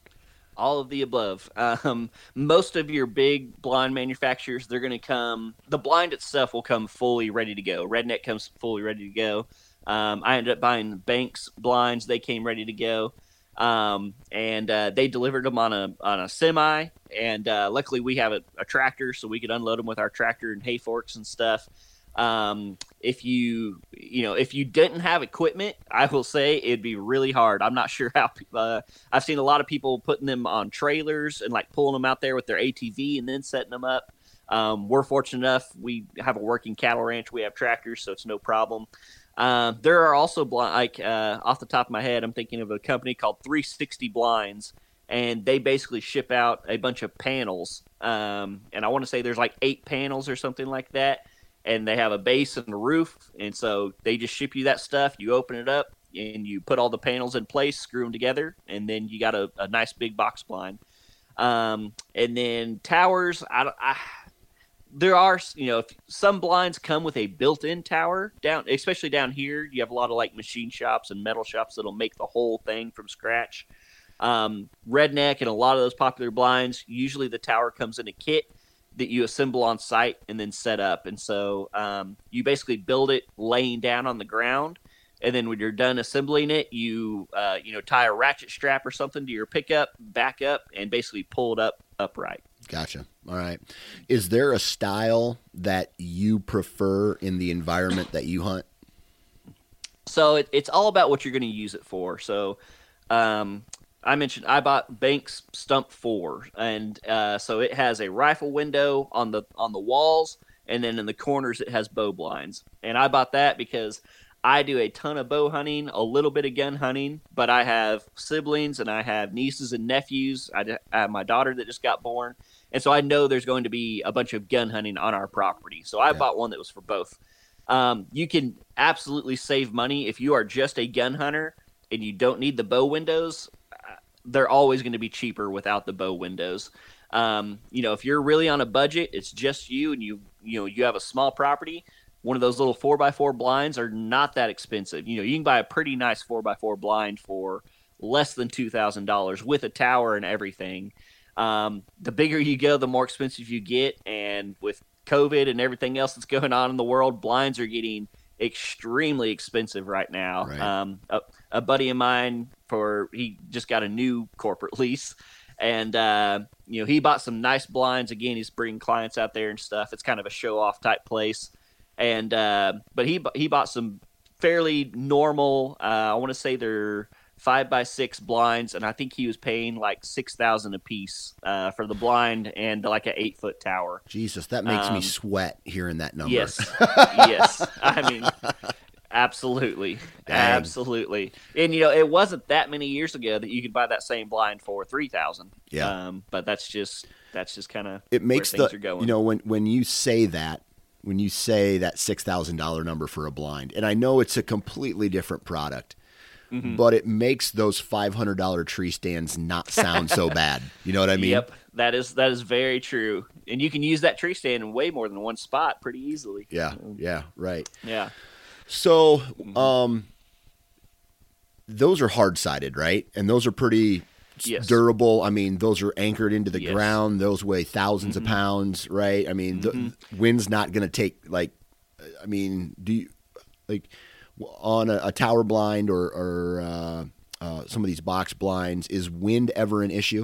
All of the above. Um, most of your big blind manufacturers, they're going to come, the blind itself will come fully ready to go. Redneck comes fully ready to go. Um, I ended up buying Banks blinds. They came ready to go. Um, and uh, they delivered them on a on a semi. And uh, luckily we have a, a tractor, so we could unload them with our tractor and hay forks and stuff. Um, if you, you know, if you didn't have equipment, I will say it'd be really hard. I'm not sure how, uh, I've seen a lot of people putting them on trailers and like pulling them out there with their A T V and then setting them up. Um, we're fortunate enough. We have a working cattle ranch. We have tractors, so it's no problem. Um, there are also blind, like, uh, off the top of my head, I'm thinking of a company called three sixty Blinds, and they basically ship out a bunch of panels. Um, and I want to say there's like eight panels or something like that. And they have a base and a roof, and so they just ship you that stuff. You open it up, and you put all the panels in place, screw them together, and then you got a, a nice big box blind. Um, and then towers, I, I, there are, you know, if some blinds come with a built-in tower down, especially down here. You have a lot of like machine shops and metal shops that'll make the whole thing from scratch. Um, Redneck and a lot of those popular blinds, usually the tower comes in a kit that you assemble on site and then set up. And so um, you basically build it laying down on the ground. And then when you're done assembling it, you uh, you know, tie a ratchet strap or something to your pickup, back up, and basically pull it up upright. Gotcha. All right. Is there a style that you prefer in the environment that you hunt? So it, it's all about what you're going to use it for. So um, I mentioned I bought Banks Stump four, and uh, so it has a rifle window on the on the walls, and then in the corners it has bow blinds. And I bought that because I do a ton of bow hunting, a little bit of gun hunting, but I have siblings and I have nieces and nephews. I have my daughter that just got born. And so I know there's going to be a bunch of gun hunting on our property. So I yeah. bought one that was for both. Um, you can absolutely save money if you are just a gun hunter and you don't need the bow windows. They're always going to be cheaper without the bow windows. Um, you know, if you're really on a budget, it's just you and you, you know, you have a small property. One of those little four by four blinds are not that expensive. You know, you can buy a pretty nice four by four blind for less than two thousand dollars with a tower and everything. Um, the bigger you go, the more expensive you get. And with COVID and everything else that's going on in the world, blinds are getting extremely expensive right now. Right. Um, a, a buddy of mine, for he just got a new corporate lease. And, uh, you know, he bought some nice blinds. Again, he's bringing clients out there and stuff. It's kind of a show-off type place. And uh, but he he bought some fairly normal. Uh, I want to say they're five by six blinds, and I think he was paying like six thousand a piece uh, for the blind and like an eight foot tower. Jesus, that makes um, me sweat hearing that number. Yes, yes. I mean, absolutely, Dang. absolutely. And you know, it wasn't that many years ago that you could buy that same blind for three thousand. Yeah. Um, but that's just that's just kind of it makes where things the are going. You know, when when you say that. When you say that six thousand dollars number for a blind, and I know it's a completely different product, mm-hmm. but it makes those five hundred dollars tree stands not sound so bad. You know what I mean? Yep, that is that is very true. And you can use that tree stand in way more than one spot pretty easily. Yeah, yeah, right. Yeah. So um, those are hard-sided, right? And those are pretty yes. durable. I mean, those are anchored into the yes. ground. Those weigh thousands mm-hmm. of pounds, right? I mean, mm-hmm. the wind's not going to take like. I mean, do you like on a, a tower blind or or uh, uh, some of these box blinds? Is wind ever an issue?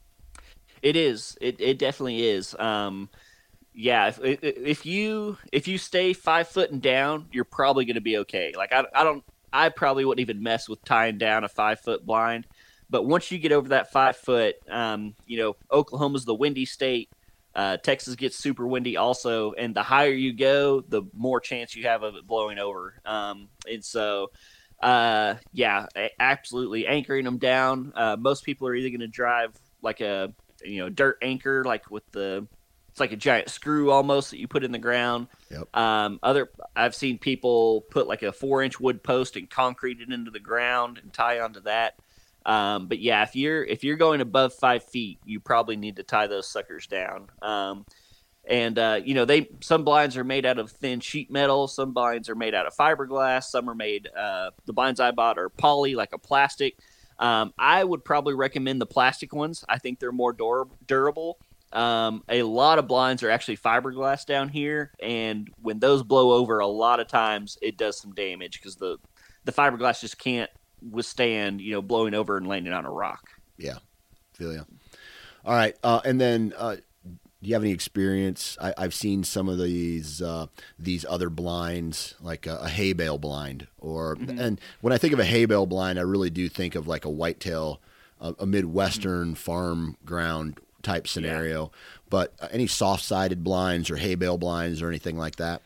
It is. It it definitely is. Um, yeah. If if you if you stay five foot and down, you're probably going to be okay. Like I I don't I probably wouldn't even mess with tying down a five foot blind. But once you get over that five foot, um, you know, Oklahoma's the windy state. Uh, Texas gets super windy also. And the higher you go, the more chance you have of it blowing over. Um, and so, uh, yeah, absolutely anchoring them down. Uh, most people are either going to drive like a, you know, dirt anchor, like with the, it's like a giant screw almost that you put in the ground. Yep. Um, other, I've seen people put like a four inch wood post and concrete it into the ground and tie onto that. Um, but yeah, if you're if you're going above five feet, you probably need to tie those suckers down. Um, and uh, you know, they some blinds are made out of thin sheet metal, some blinds are made out of fiberglass, some are made. Uh, the blinds I bought are poly, like a plastic. Um, I would probably recommend the plastic ones. I think they're more dur- durable. Um, a lot of blinds are actually fiberglass down here, and when those blow over, a lot of times it does some damage because the the fiberglass just can't withstand, you know, blowing over and landing on a rock. Yeah, feel you. All right, uh, and then uh, do you have any experience? I, I've seen some of these uh, these other blinds, like a, a hay bale blind, or mm-hmm. and when I think of a hay bale blind, I really do think of like a whitetail, a, a Midwestern mm-hmm. farm ground type scenario. Yeah. But uh, any soft sided blinds or hay bale blinds or anything like that?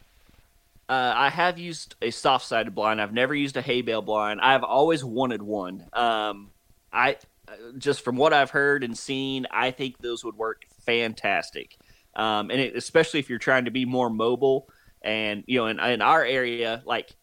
Uh, I have used a soft-sided blind. I've never used a hay bale blind. I've always wanted one. Um, I just from what I've heard and seen, I think those would work fantastic. Um, and it, especially if you're trying to be more mobile, and you know, in, in our area, like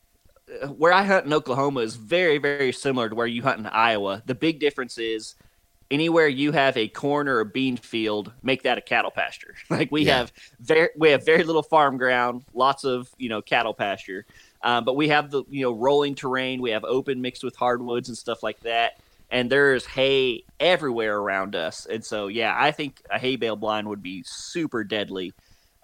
where I hunt in Oklahoma, is very, very similar to where you hunt in Iowa. The big difference is, anywhere you have a corn or a bean field, make that a cattle pasture. Like we yeah. have very, we have very little farm ground, lots of, you know, cattle pasture. Um, but we have the, you know, rolling terrain. We have open mixed with hardwoods and stuff like that. And there's hay everywhere around us. And so, yeah, I think a hay bale blind would be super deadly.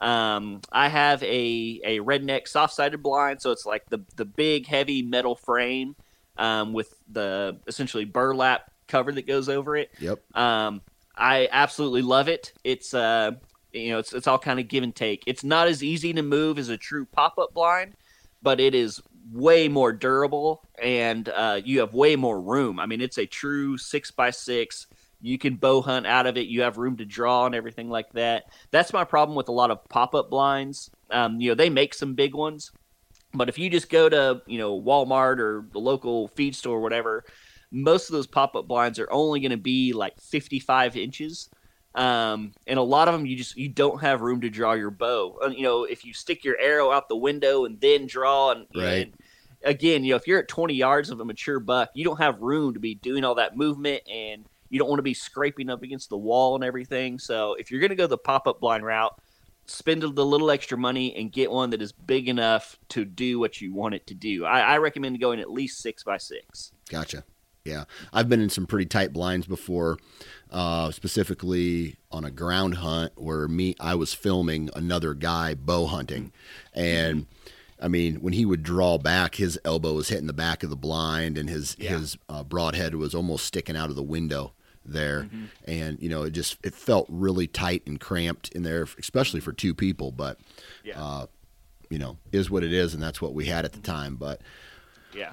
Um, I have a, a redneck soft-sided blind. So it's like the, the big, heavy metal frame um, with the essentially burlap cover that goes over it. Yep. Um, I absolutely love it. It's uh, you know, it's it's all kind of give and take. It's not as easy to move as a true pop-up blind, but it is way more durable, and uh, you have way more room. I mean, it's a true six by six. You can bow hunt out of it. You have room to draw and everything like that. That's my problem with a lot of pop-up blinds. Um, you know, they make some big ones, But if you just go to, you know, Walmart or the local feed store or whatever, most of those pop-up blinds are only going to be like fifty-five inches. Um, and a lot of them, you just, you don't have room to draw your bow. Uh, you know, if you stick your arrow out the window and then draw and, right. and again, you know, if you're at twenty yards of a mature buck, you don't have room to be doing all that movement, and you don't want to be scraping up against the wall and everything. So if you're going to go the pop-up blind route, spend the little extra money and get one that is big enough to do what you want it to do. I, I recommend going at least six by six. Gotcha. Yeah. I've been in some pretty tight blinds before, uh, specifically on a ground hunt where me, I was filming another guy bow hunting. And I mean, when he would draw back, his elbow was hitting the back of the blind, and his, yeah. his uh, broadhead was almost sticking out of the window there. Mm-hmm. And, you know, it just, it felt really tight and cramped in there, especially for two people, but, yeah. uh, you know, is what it is. And that's what we had at the time. But yeah,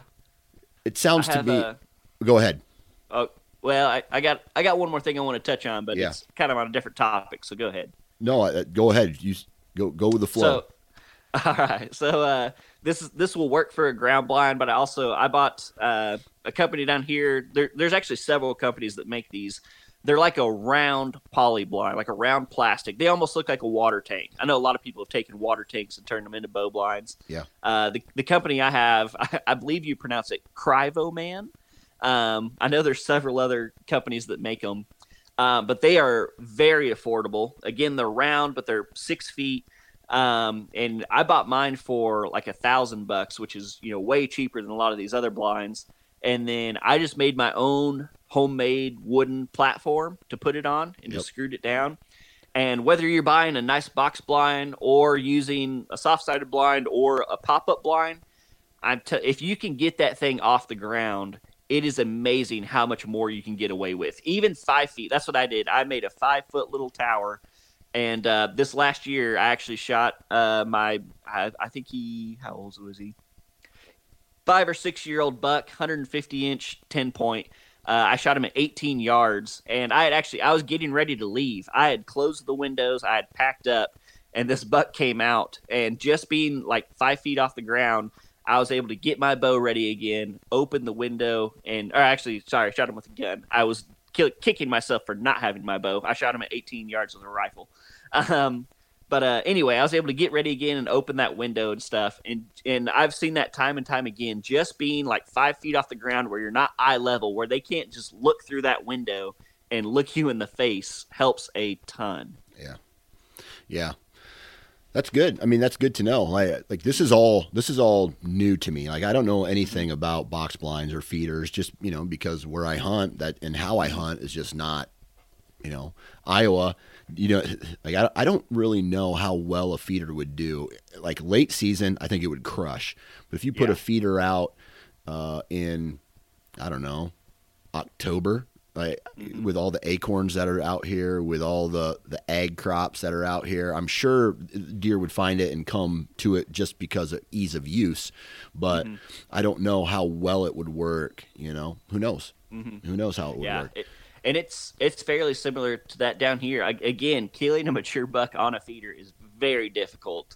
it sounds to me, a, go ahead. Oh, well, I, I got, I got one more thing I want to touch on, but yeah. it's kind of on a different topic. So go ahead. No, uh, go ahead. You go, go with the flow. So, all right. So, uh, this is, this will work for a ground blind, but I also, I bought, uh, a company down here. There, there's actually several companies that make these. They're like a round poly blind, like a round plastic. They almost look like a water tank. I know a lot of people have taken water tanks and turned them into bow blinds. Yeah. Uh, the, the company I have, I, I believe you pronounce it Cryoman. Um, I know there's several other companies that make them, um, but they are very affordable. Again, they're round, but they're six feet. Um, and I bought mine for like a thousand bucks, which is, you know, way cheaper than a lot of these other blinds. And then I just made my own homemade wooden platform to put it on and yep. just screwed it down. And whether you're buying a nice box blind or using a soft-sided blind or a pop-up blind, I'm t- if you can get that thing off the ground, it is amazing how much more you can get away with. Even five feet. That's what I did. I made a five-foot little tower. And uh, this last year, I actually shot uh, my, I, I think he, how old was he? Five or six-year-old buck, one hundred fifty inch, ten point. Uh, I shot him at eighteen yards, and I had actually, I was getting ready to leave. I had closed the windows, I had packed up, and this buck came out. And just being like five feet off the ground, I was able to get my bow ready again, open the window, and, or actually, sorry, I shot him with a gun. I was kill, kicking myself for not having my bow. I shot him at eighteen yards with a rifle. Um, But uh, anyway, I was able to get ready again and open that window and stuff. And and I've seen that time and time again, just being like five feet off the ground where you're not eye level, where they can't just look through that window and look you in the face helps a ton. Yeah. Yeah. That's good. I mean, that's good to know. Like, like this is all, this is all new to me. Like, I don't know anything about box blinds or feeders, just, you know, because where I hunt that and how I hunt is just not, you know, Iowa. You know, like I, I don't really know how well a feeder would do. Like late season, I think it would crush. But if you put yeah. a feeder out uh, in, I don't know, October, like mm-hmm. with all the acorns that are out here, with all the, the ag crops that are out here, I'm sure deer would find it and come to it just because of ease of use. But mm-hmm. I don't know how well it would work. You know, who knows? Mm-hmm. Who knows how it would yeah, work? It- And it's it's fairly similar to that down here. I, again, killing a mature buck on a feeder is very difficult.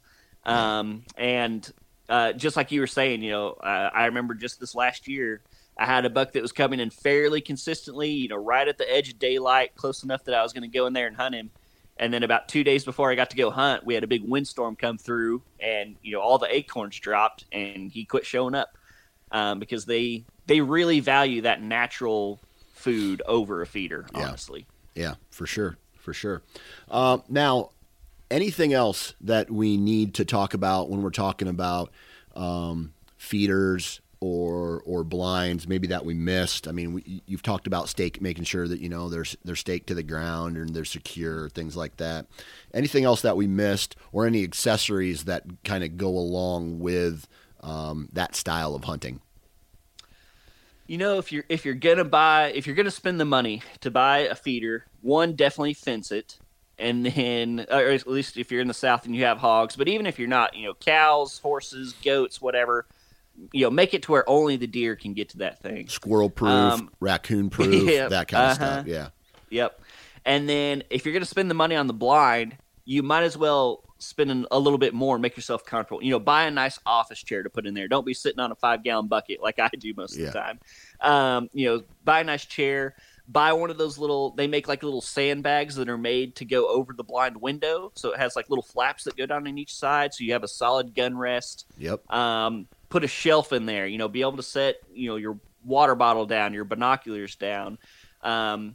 Um, and uh, just like you were saying, you know, uh, I remember just this last year, I had a buck that was coming in fairly consistently, you know, right at the edge of daylight, close enough that I was going to go in there and hunt him. And then about two days before I got to go hunt, we had a big windstorm come through, and you know all the acorns dropped, and he quit showing up um, because they they really value that natural food over a feeder, honestly. Yeah, yeah, for sure, for sure. Uh, now, anything else that we need to talk about when we're talking about um, feeders or or blinds, maybe that we missed? I mean, we, you've talked about stake, making sure that you know they're they're staked to the ground and they're secure, things like that. Anything else that we missed, or any accessories that kind of go along with um, that style of hunting? You know, if you're if you're gonna buy if you're gonna spend the money to buy a feeder, one, definitely fence it, and then or at least if you're in the South and you have hogs. But even if you're not, you know, cows, horses, goats, whatever, you know, make it to where only the deer can get to that thing. Squirrel proof, um, raccoon proof, yep, that kind of uh-huh. stuff. Yeah. Yep. And then if you're gonna spend the money on the blind, you might as well spending a little bit more and make yourself comfortable. You know, buy a nice office chair to put in there. Don't be sitting on a five gallon bucket like I do most yeah. of the time. Um, you know, buy a nice chair. Buy one of those little, they make like little sandbags that are made to go over the blind window. So it has like little flaps that go down on each side. So you have a solid gun rest. Yep. Um, put a shelf in there, you know, be able to set, you know, your water bottle down, your binoculars down. Um,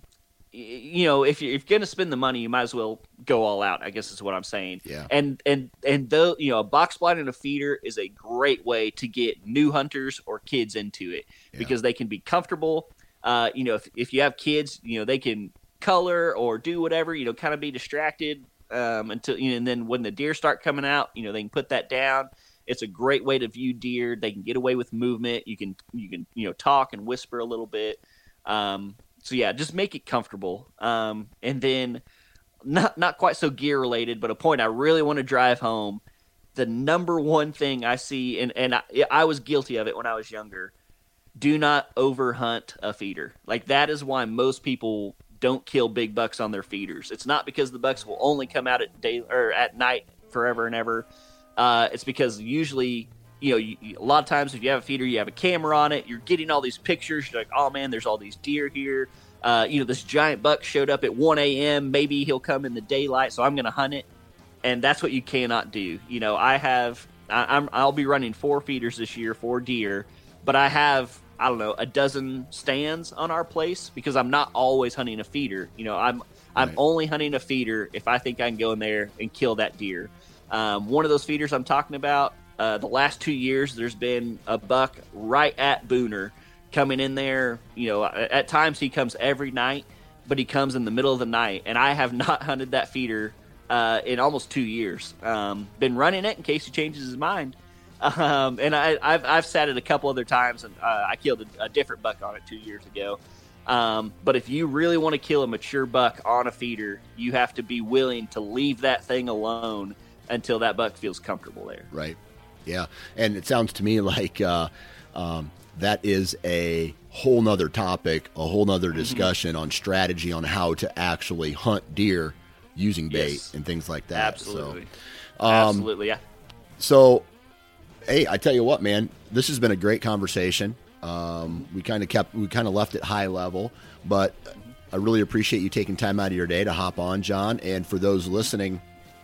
you know, if you're, if you're going to spend the money, you might as well go all out, I guess is what I'm saying. Yeah. And, and, and though, you know, a box blind and a feeder is a great way to get new hunters or kids into it yeah. because they can be comfortable. Uh, you know, if, if you have kids, you know, they can color or do whatever, you know, kind of be distracted um, until, you know, and then when the deer start coming out, you know, they can put that down. It's a great way to view deer. They can get away with movement. You can, you can, you know, talk and whisper a little bit. Um, so yeah, just make it comfortable. Um, and then not, not quite so gear related, but a point I really want to drive home. The number one thing I see, and, and I, I was guilty of it when I was younger. Do not overhunt a feeder. Like that is why most people don't kill big bucks on their feeders. It's not because the bucks will only come out at day or at night forever and ever. Uh, it's because usually, you know, you, you, a lot of times if you have a feeder, you have a camera on it. You're getting all these pictures. You're like, oh man, there's all these deer here. Uh, you know, this giant buck showed up at one a.m. Maybe he'll come in the daylight, so I'm going to hunt it. And that's what you cannot do. You know, I have, I, I'm, I'll be running four feeders this year, four deer, but I have, I don't know, a dozen stands on our place because I'm not always hunting a feeder. You know, I'm I'm right. only hunting a feeder if I think I can go in there and kill that deer. Um, one of those feeders I'm talking about, uh, the last two years, there's been a buck right at Booner coming in there. You know, at times he comes every night, but he comes in the middle of the night, and I have not hunted that feeder uh, in almost two years. Um, been running it in case he changes his mind. Um, and I, I've I've sat it a couple other times, and uh, I killed a, a different buck on it two years ago. Um, but if you really want to kill a mature buck on a feeder, you have to be willing to leave that thing alone until that buck feels comfortable there. Right. Yeah. And it sounds to me like uh, um, that is a whole nother topic, a whole nother discussion mm-hmm. on strategy on how to actually hunt deer using bait yes. and things like that. Absolutely. So, um, Absolutely. Yeah. So, hey, I tell you what, man, this has been a great conversation. Um, we kind of kept, we kind of left it high level, but I really appreciate you taking time out of your day to hop on, John. And for those listening,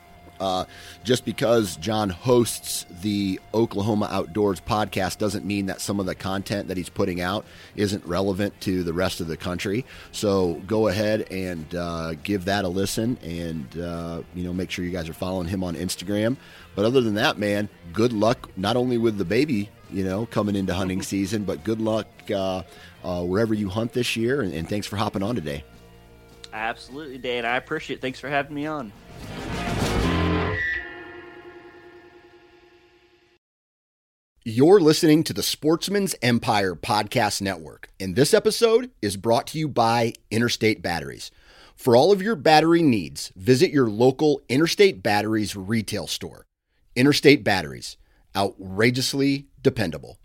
uh, just because John hosts the Oklahoma Outdoors podcast doesn't mean that some of the content that he's putting out isn't relevant to the rest of the country. So go ahead and uh, give that a listen, and uh, you know, make sure you guys are following him on Instagram. But other than that, man, good luck not only with the baby, you know, coming into hunting season, but good luck uh, uh, wherever you hunt this year. And, and thanks for hopping on today. Absolutely, Dan. I appreciate it. Thanks for having me on. You're listening to the Sportsman's Empire Podcast Network, and this episode is brought to you by Interstate Batteries. For all of your battery needs, visit your local Interstate Batteries retail store. Interstate Batteries, outrageously dependable.